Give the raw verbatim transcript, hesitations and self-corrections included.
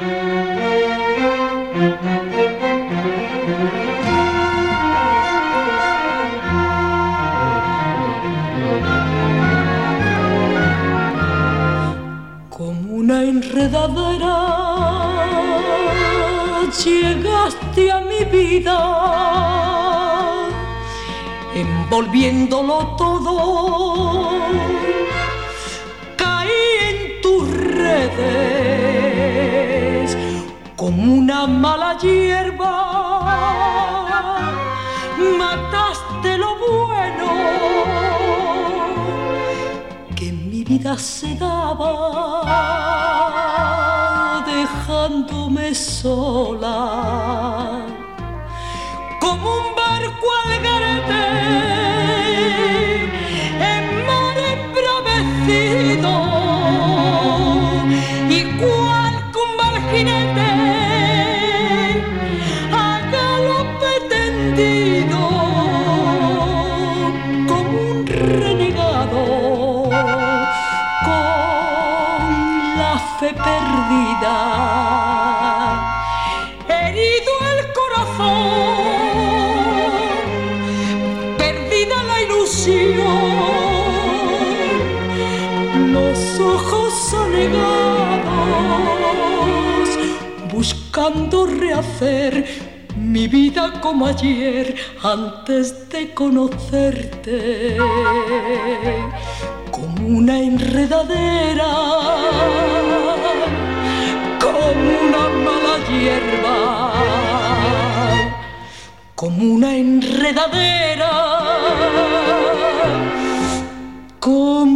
Como una enredadera llegaste a mi vida, envolviéndolo todo, caí en tus redes como una mala hierba, mataste lo bueno que en mi vida se daba, dejándome sola como un barco al garete en mar embravecido, igual que un mal jinete a galope tendido, como un renegado con la fe perdida, herido el corazón, perdida la ilusión, los ojos anegados, buscando rehacer mi vida como ayer antes de conocerte, como una enredadera, como una mala hierba, como una enredadera, como